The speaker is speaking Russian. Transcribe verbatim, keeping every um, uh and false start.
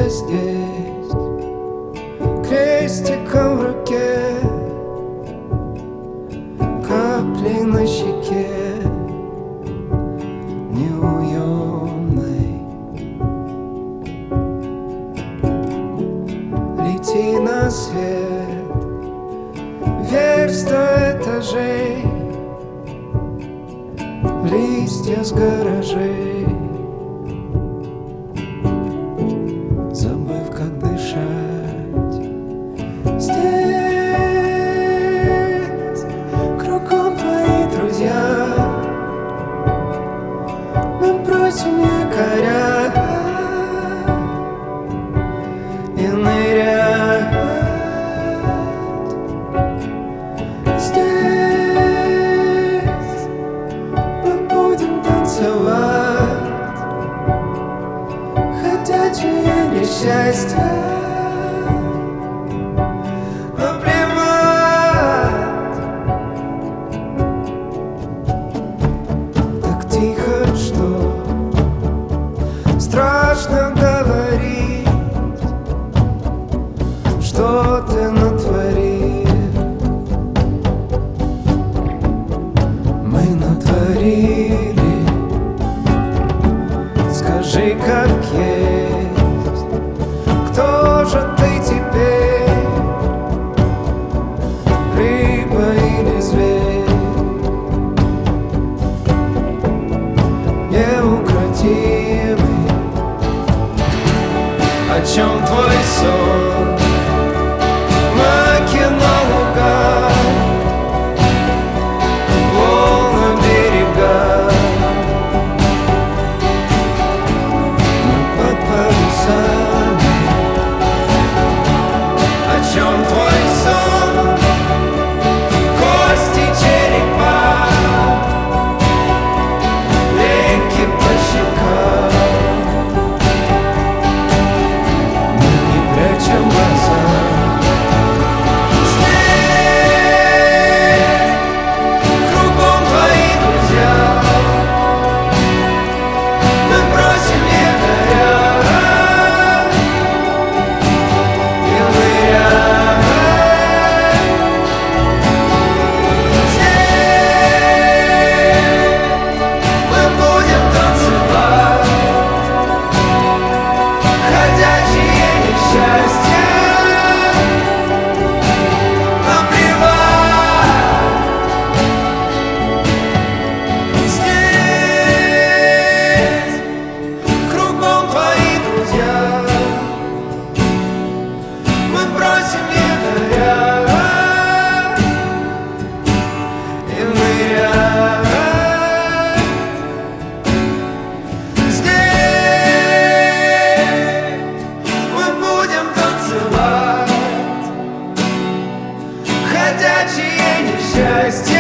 где здесь, крестиком в руке, капли на щеке неуемной. Лети на свет, верь сто этажей, в листья с гаражей, забыв, как дышать. Здесь кругом твои друзья, мы просим якоря и нырять. Здесь мы будем танцевать, ходячее несчастье. Тихо, что страшно говорить, что ты натворил. Мы натворили, скажи, как есть. Кто же ты теперь, рыба или зверь? Неукротимый. О чем твой сон? Маки на лугах, волны берега, мы под парусами. О чем твой сон? Кости черепа, реки по щекам, мы не прячем глаза. Здесь кругом твои друзья, мы бросим якоря и ныряем. Ходячее несчастье.